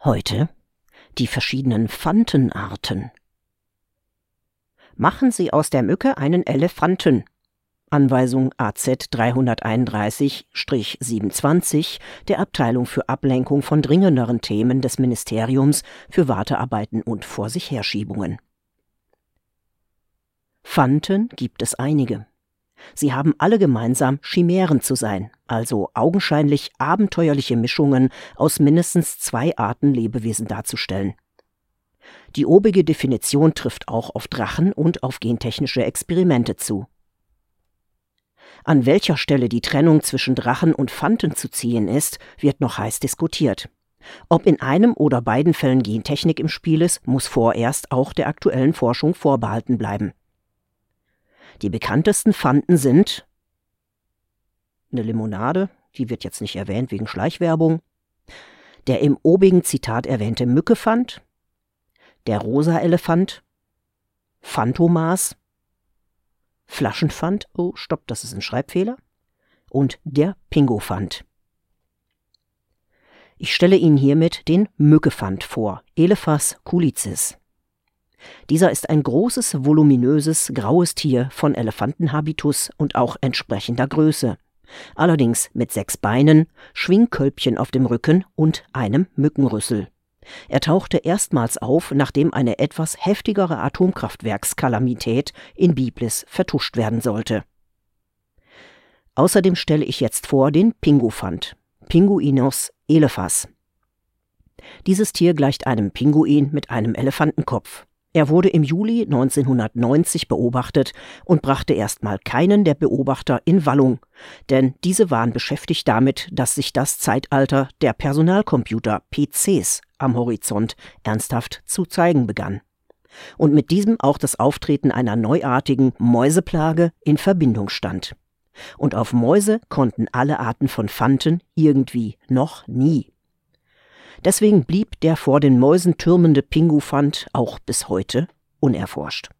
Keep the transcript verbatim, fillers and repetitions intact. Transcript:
Heute die verschiedenen Fantenarten. Machen Sie aus der Mücke einen Elefanten. Anweisung A Z dreihunderteinunddreißig siebenundzwanzig der Abteilung für Ablenkung von dringenderen Themen des Ministeriums für Wartearbeiten und Vor-sich-Herschiebungen. Fanten gibt es einige. Sie haben alle gemeinsam, Chimären zu sein, also augenscheinlich abenteuerliche Mischungen aus mindestens zwei Arten Lebewesen darzustellen. Die obige Definition trifft auch auf Drachen und auf gentechnische Experimente zu. An welcher Stelle die Trennung zwischen Drachen und Fanten zu ziehen ist, wird noch heiß diskutiert. Ob in einem oder beiden Fällen Gentechnik im Spiel ist, muss vorerst auch der aktuellen Forschung vorbehalten bleiben. Die bekanntesten Fanten sind eine Limonade, die wird jetzt nicht erwähnt wegen Schleichwerbung, der im obigen Zitat erwähnte Mückefant, der Rosa-Elefant, Phantomas, Flaschenfant, oh stopp, das ist ein Schreibfehler, und der Pingofant. Ich stelle Ihnen hiermit den Mückefant vor, Elephas culicis. Dieser ist ein großes, voluminöses, graues Tier von Elefantenhabitus und auch entsprechender Größe. Allerdings mit sechs Beinen, Schwingkölbchen auf dem Rücken und einem Mückenrüssel. Er tauchte erstmals auf, nachdem eine etwas heftigere Atomkraftwerkskalamität in Byblis vertuscht werden sollte. Außerdem stelle ich jetzt vor den Pingofant, Pinguinus elephas. Dieses Tier gleicht einem Pinguin mit einem Elefantenkopf. Er wurde im Juli neunzehnhundertneunzig beobachtet und brachte erstmal keinen der Beobachter in Wallung, denn diese waren beschäftigt damit, dass sich das Zeitalter der Personalcomputer, P Cs, am Horizont ernsthaft zu zeigen begann. Und mit diesem auch das Auftreten einer neuartigen Mäuseplage in Verbindung stand. Und auf Mäuse konnten alle Arten von Fanten irgendwie noch nie. Deswegen blieb der vor den Mäusen türmende Pingofant auch bis heute unerforscht.